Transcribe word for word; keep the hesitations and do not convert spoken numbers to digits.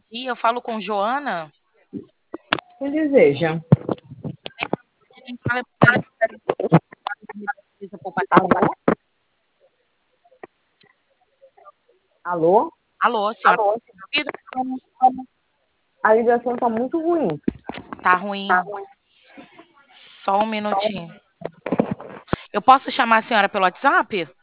E eu falo com Joana. Que deseja? Quem fala é Margarida, pesquisa por participação. Alô? Alô? Alô, senhora? Alô? Vida? A ligação tá muito ruim. Tá ruim. Só um minutinho. Eu posso chamar a senhora pelo WhatsApp?